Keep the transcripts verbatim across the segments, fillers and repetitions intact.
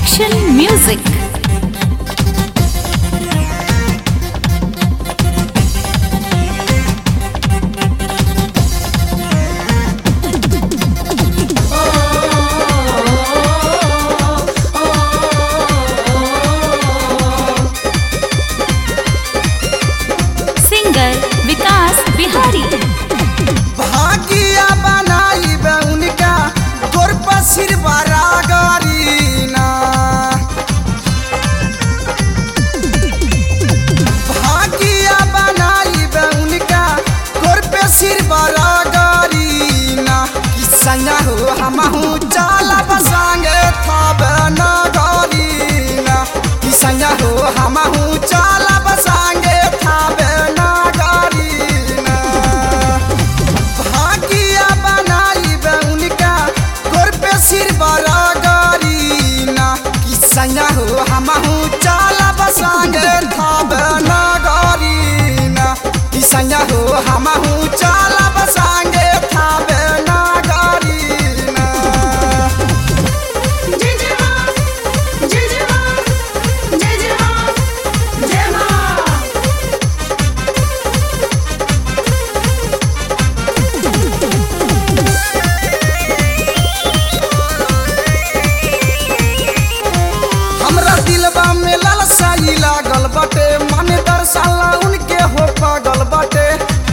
Action Music. Singer Vikas Bihari. भागिया बनाई बे उनका गोर पर सिर बरागरीना भागिया बनाई बे उनका गोर पे सिर बरागरीना किसना हो हम हूँ चाला बसांगे था बना गरीना किसना हो हम हूँ चाला बसांगे था बना गरीना भागिया बनाई बे उनका गोर पे सिर बरागरीना किसना हो हम हूँ चाला बसांगे था बना गरीना किसना हो हम हूँ चाला बसांगे था बना गरीना जय जय मां जय जय मां जय जय मां जय मां हमरा दिलवा में लालसाई लागल बाटे मन दर्शाला उनके हो पागल बाटे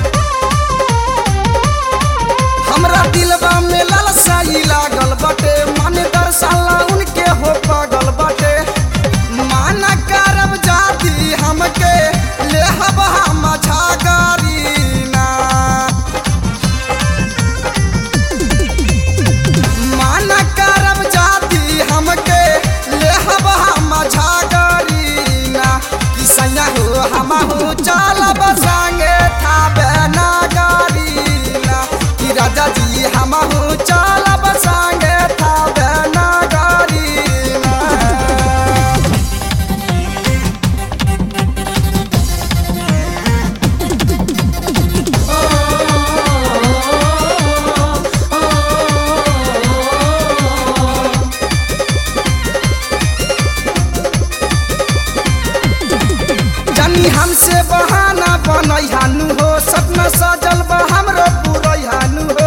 हमरा दिलवा में लालसाई लागल बाटे मन दर्शाला उनके हो पागल बाटे माना करब जाती हमके लेहब हम झागरीना माना करब जाती हमके लेहब हम झागरीना किसना हो हम हो चलब संगे था बेना गरीना कि राजा जी हम हो चलब संगे था बेना गरीना जानी हमसे बहाना बनई हानु हो सपना सजल बा हमरो पूरई हानु हो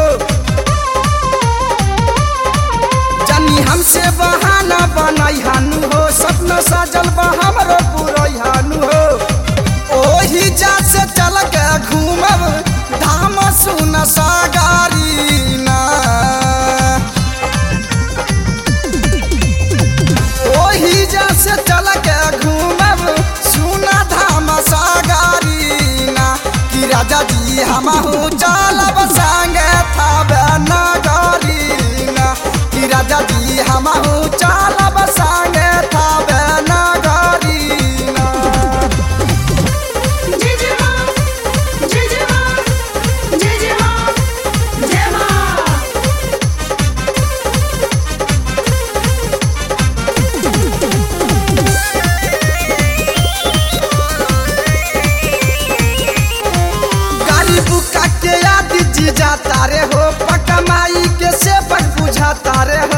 जानी हमसे बहाना बनई हानु हो सपना सजल बा हमरो पूरई हानु हो ओही जा से चल के घूमब धाम सुन सागरीना ओही जा से चल के घूमब सुना धाम सागरीना कि राजा जी हम हूँ चलब संगे था बेना गरीना कि राजा जी हम हूँ चलब संगे था बेना गरीना जय जय मां जय जय मां जय जय मां जय मां गाड़ी बुका के याद जी जाता रे हो पकमाई के से बुझाता रे हो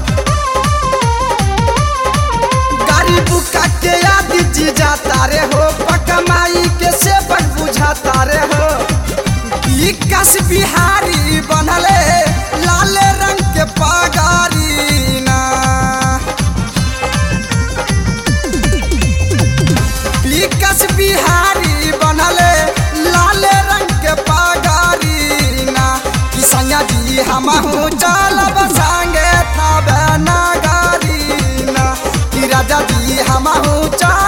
गाड़ी बुका के याद जी जाता रे हो पकमाई के से बुझाता रे हो विकास बिहारी बनले लाल रंग के पगारीना विकास बिहारी बनले लाल रंग के पगारीना किसना जी हम हूँ चलब संगे था बेना गरीना कि राजा जी हम हूँ चल